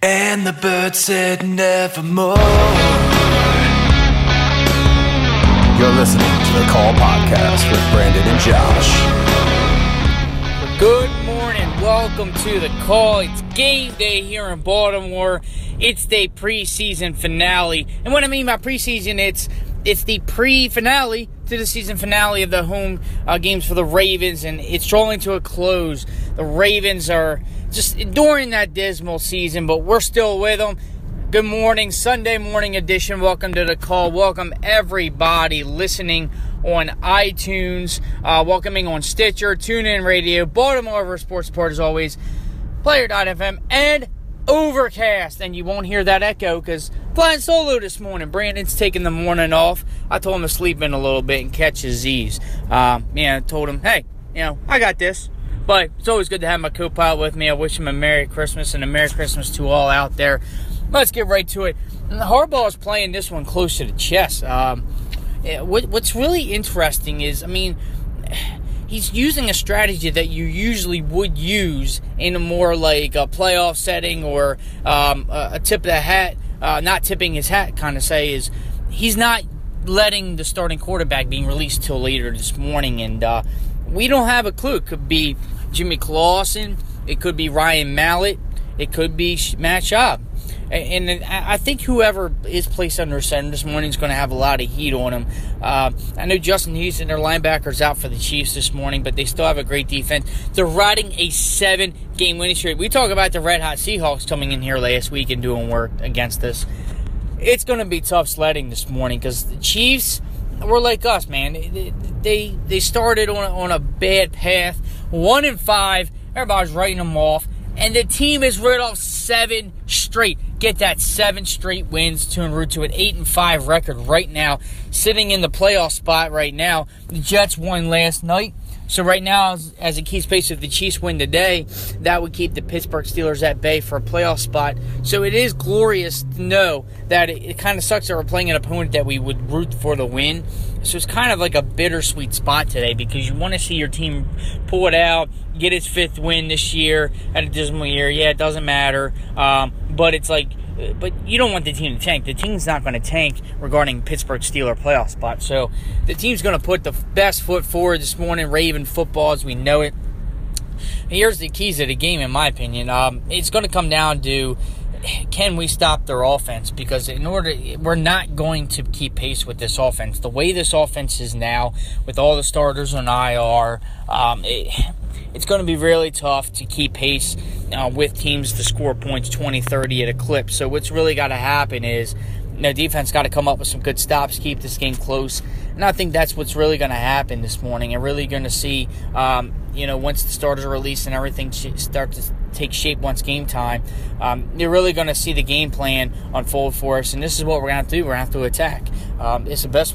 And the bird said nevermore. You're listening to the Call Podcast with Brandon and Josh. Good morning. Welcome to the Call. It's game day here in Baltimore. It's the preseason finale. And what I mean by preseason, it's the pre-finale to the season finale of the home games for the Ravens, and it's drawing to a close. The Ravens are just enduring that dismal season, but we're still with them. Good morning, Sunday morning edition. Welcome to the Call. Welcome everybody listening on iTunes, welcoming on Stitcher, TuneIn Radio, Baltimore River Sports Report as always, Player.fm, and Overcast. And you won't hear that echo because flying solo this morning. Brandon's taking the morning off. I told him to sleep in a little bit and catch his Z's. I told him, hey, I got this. But it's always good to have my co-pilot with me. I wish him a Merry Christmas and a Merry Christmas to all out there. Let's get right to it. Harbaugh is playing this one close to the chest. What's really interesting is, he's using a strategy that you usually would use in a more like a playoff setting or a tip of the hat, not tipping his hat kind of say, is he's not letting the starting quarterback being released till later this morning. And we don't have a clue. It could be Jimmy Clausen. It could be Ryan Mallett. It could be Matt Schaub. And I think whoever is placed under center this morning is going to have a lot of heat on him. I know Justin Houston, their linebackers, out for the Chiefs this morning, but they still have a great defense. They're riding a 7-game winning streak. We talk about the red-hot Seahawks coming in here last week and doing work against us. It's going to be tough sledding this morning because the Chiefs were like us, man. They started on a bad path, 1-5. Everybody's writing them off. And the team has rid off 7 straight. Get that, 7 straight wins to en route to an 8-5 record right now. Sitting in the playoff spot right now. The Jets won last night. So right now, as it keeps pace, if the Chiefs win today, that would keep the Pittsburgh Steelers at bay for a playoff spot. So it is glorious to know that it kind of sucks that we're playing an opponent that we would root for the win. So it's kind of like a bittersweet spot today because you want to see your team pull it out, get its 5th win this year at a dismal year. Yeah, it doesn't matter. But it's like, but you don't want the team to tank. The team's not going to tank regarding Pittsburgh Steelers playoff spot. So the team's going to put the best foot forward this morning, Raven football as we know it. And here's the keys of the game, in my opinion. It's going to come down to, can we stop their offense? Because we're not going to keep pace with this offense. The way this offense is now, with all the starters on IR, it's going to be really tough to keep pace with teams to score points 20-30 at a clip. So what's really got to happen is defense got to come up with some good stops, keep this game close. And I think that's what's really going to happen this morning. And really going to see, once the starters are released and everything starts to take shape once game time, you're really going to see the game plan unfold for us. And this is what we're going to have to do. We're going to have to attack. It's the best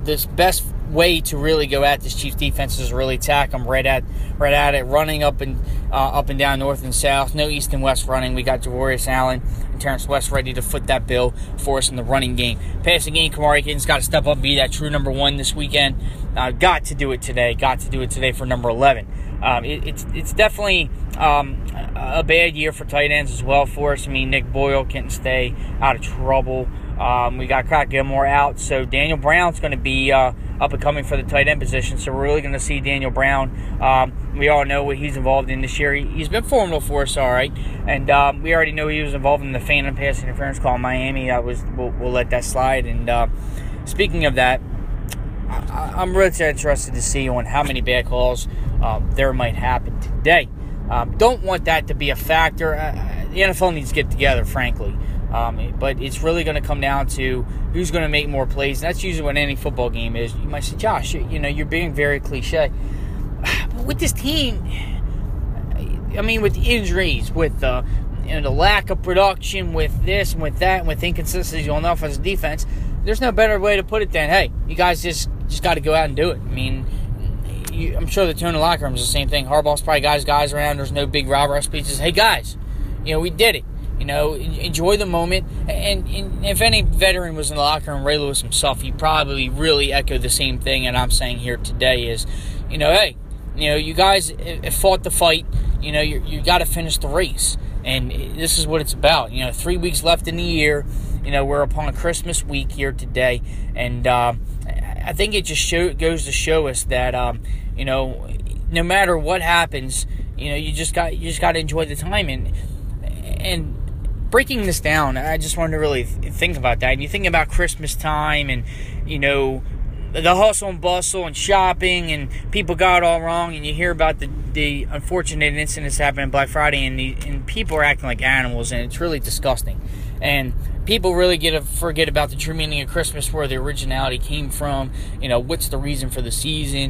way to really go at this Chiefs defense is really attack them right at it, running up and down north and south. No east and west running. We got Javorius Allen and Terrence West ready to foot that bill for us in the running game. Passing game, Kamari Kitten's got to step up and be that true number 1 this weekend. Got to do it today. Got to do it today for number 11. It's definitely a bad year for tight ends as well for us. Nick Boyle can't stay out of trouble. We got Crack Gilmore out, so Daniel Brown's going to be up and coming for the tight end position. So we're really going to see Daniel Brown. We all know what he's involved in this year. He's been formidable for us, all right. And we already know he was involved in the phantom pass interference call in Miami. We'll let that slide. And speaking of that, I'm really interested to see on how many bad calls there might happen today. Don't want that to be a factor. The NFL needs to get together, frankly. But it's really going to come down to who's going to make more plays. And that's usually what any football game is. You might say, Josh, you're being very cliche. But with this team, with the injuries, with the lack of production, with this and with that, and with inconsistencies on the offensive defense, there's no better way to put it than, hey, you guys just got to go out and do it. I'm sure the tone in the locker room is the same thing. Harbaugh's probably got his guys around. There's no big rah-rah speeches. Hey, guys, we did it. Enjoy the moment. And if any veteran was in the locker room, Ray Lewis himself, he probably really echoed the same thing. And I'm saying here today is, hey, you guys fought the fight. You got to finish the race. And this is what it's about. 3 weeks left in the year. We're upon Christmas week here today. And I think it just goes to show us that, no matter what happens, you just got to enjoy the time. And breaking this down, I just wanted to really think about that. And you think about Christmas time and, the hustle and bustle and shopping, and people got it all wrong, and you hear about the unfortunate incidents happening Black Friday, and people are acting like animals, and it's really disgusting. And people really forget about the true meaning of Christmas, where the originality came from, what's the reason for the season,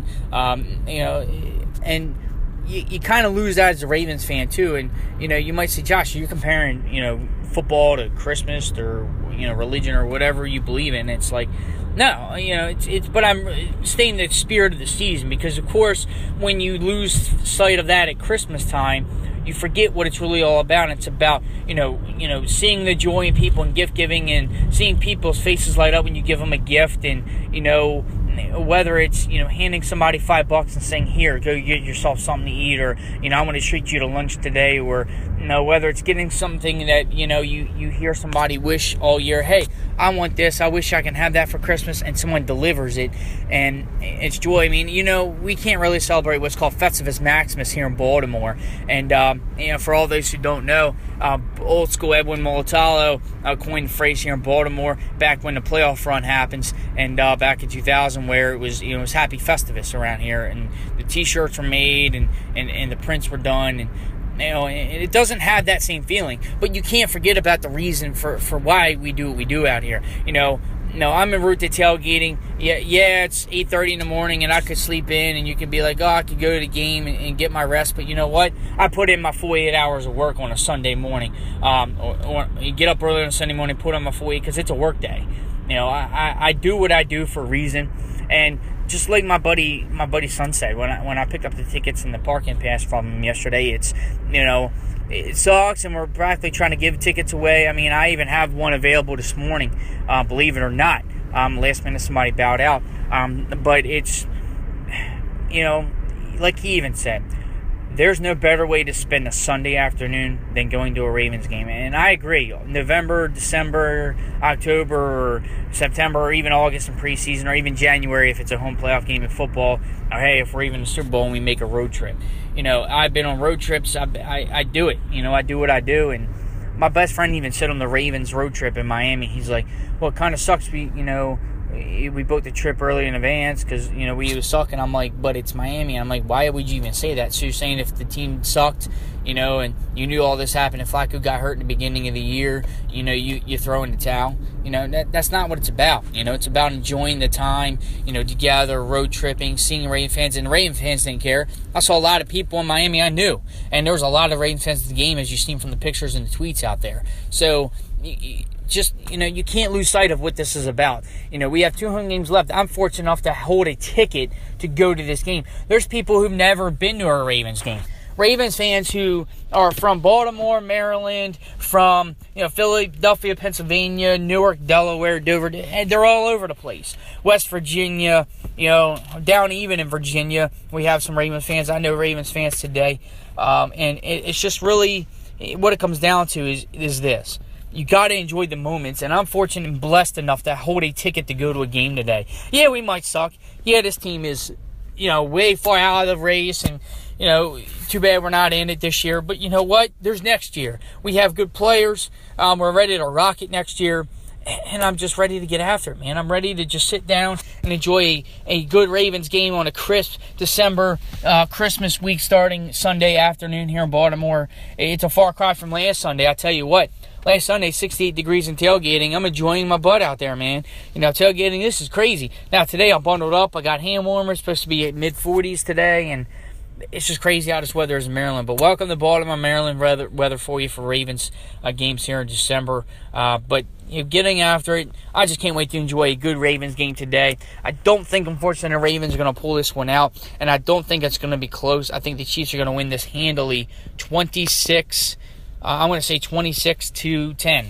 and you kind of lose that as a Ravens fan too. And you might say, Josh, you're comparing football to Christmas or religion or whatever you believe in. It's like, no, it's but I'm staying in the spirit of the season, because of course when you lose sight of that at Christmas time, you forget what it's really all about. It's about seeing the joy in people and gift giving, and seeing people's faces light up when you give them a gift, and whether it's handing somebody $5 and saying, here, go get yourself something to eat, or I want to treat you to lunch today, or whether it's getting something that you hear somebody wish all year, hey, I want this, I wish I can have that for Christmas, and someone delivers it, and it's joy. I mean, we can't really celebrate what's called Festivus Maximus here in Baltimore, and for all those who don't know, old school Edwin Molitalo coined the phrase here in Baltimore back when the playoff run happens, and back in 2000, where it was it was Happy Festivus around here, and the T-shirts were made, and the prints were done, and it doesn't have that same feeling. But you can't forget about the reason for why we do what we do out here. I'm en route to tailgating. Yeah, it's 8:30 in the morning, and I could sleep in, and you could be like, oh, I could go to the game and get my rest. But you know what? I put in my 48 hours of work on a Sunday morning. Or you get up early on a Sunday morning, put on my 48, because it's a work day. I do what I do for a reason. And just like my buddy Son said, when I picked up the tickets and the parking pass from him yesterday, it's it sucks, and we're practically trying to give tickets away. I mean, I even have one available this morning, believe it or not. Last minute somebody bowed out, but it's like he even said, there's no better way to spend a Sunday afternoon than going to a Ravens game. And I agree. November, December, October, or September, or even August in preseason, or even January if it's a home playoff game in football, or hey, if we're even in the Super Bowl and we make a road trip. I've been on road trips. I do it. I do what I do. And my best friend even said on the Ravens road trip in Miami, he's like, well, it kind of sucks. We booked the trip early in advance because, we was sucking. I'm like, but it's Miami. I'm like, why would you even say that? So you're saying if the team sucked, and you knew all this happened, if Flacco got hurt in the beginning of the year, you throw in the towel. That's not what it's about. It's about enjoying the time, together, road tripping, seeing Raven fans. And the Raven fans didn't care. I saw a lot of people in Miami I knew. And there was a lot of Raven fans at the game, as you've seen from the pictures and the tweets out there. So you can't lose sight of what this is about. We have 2 home games left. I'm fortunate enough to hold a ticket to go to this game. There's people who've never been to a Ravens game. Ravens fans who are from Baltimore, Maryland, from Philadelphia, Pennsylvania, Newark, Delaware, Dover, and they're all over the place. West Virginia, down even in Virginia, we have some Ravens fans. I know Ravens fans today, and it's just really what it comes down to is this. You got to enjoy the moments, and I'm fortunate and blessed enough to hold a ticket to go to a game today. Yeah, we might suck. Yeah, this team is, way far out of the race, and, too bad we're not in it this year. But you know what? There's next year. We have good players. We're ready to rock it next year, and I'm just ready to get after it, man. I'm ready to just sit down and enjoy a good Ravens game on a crisp December Christmas week starting Sunday afternoon here in Baltimore. It's a far cry from last Sunday, I tell you what. Last Sunday, 68 degrees in tailgating. I'm enjoying my butt out there, man. Tailgating, this is crazy. Now, today I'm bundled up. I got hand warmers, supposed to be at mid-40s today, and it's just crazy how this weather is in Maryland. But welcome to Baltimore, Maryland weather for you for Ravens games here in December. But getting after it, I just can't wait to enjoy a good Ravens game today. I don't think, unfortunately, the Ravens are going to pull this one out, and I don't think it's going to be close. I think the Chiefs are going to win this handily, 26. I want to say 26-10.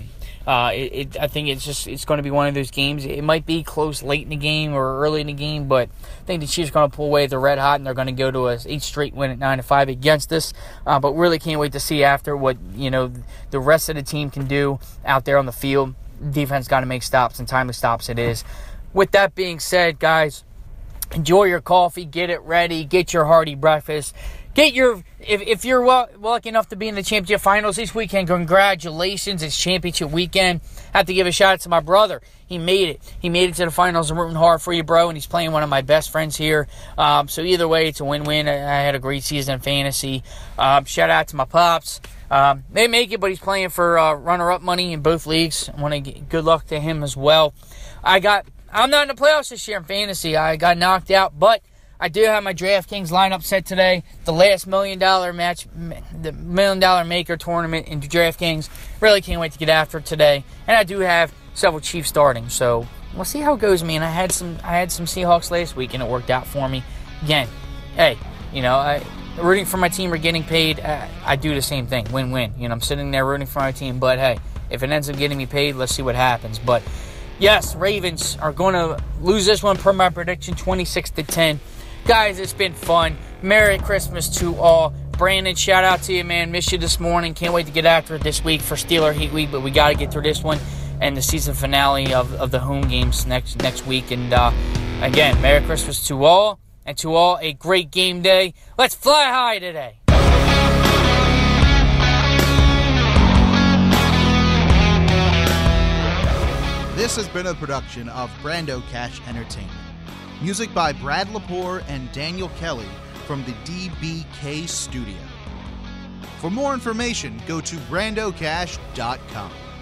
I think it's going to be one of those games. It might be close late in the game or early in the game, but I think the Chiefs are going to pull away. They're red hot, and they're going to go to a 8 straight win at 9-5 against us. But really can't wait to see after what the rest of the team can do out there on the field. Defense got to make stops, and timely stops it is. With that being said, guys, enjoy your coffee, get it ready, get your hearty breakfast. If you're lucky enough to be in the championship finals this weekend, congratulations. It's championship weekend. I have to give a shout out to my brother. He made it. He made it to the finals. I'm rooting hard for you, bro, and he's playing one of my best friends here. So either way, it's a win-win. I had a great season in fantasy. Shout out to my pops. They make it, but he's playing for runner-up money in both leagues. I want to give good luck to him as well. I'm not in the playoffs this year in fantasy. I got knocked out, but I do have my DraftKings lineup set today. The last $1 million match, the $1 million maker tournament in DraftKings. Really can't wait to get after it today. And I do have several Chiefs starting, so we'll see how it goes, man. I had some Seahawks last week, and it worked out for me. Again, hey, rooting for my team or getting paid, I do the same thing. Win-win. I'm sitting there rooting for my team, but hey, if it ends up getting me paid, let's see what happens. But yes, Ravens are going to lose this one per my prediction, 26-10. Guys, it's been fun. Merry Christmas to all. Brandon, shout out to you, man. Missed you this morning. Can't wait to get after it this week for Steeler Heat Week, but we got to get through this one and the season finale of the home games next week. And again, Merry Christmas to all, and to all a great game day. Let's fly high today. This has been a production of Brando Cash Entertainment. Music by Brad Lepore and Daniel Kelly from the DBK Studio. For more information, go to brandocash.com.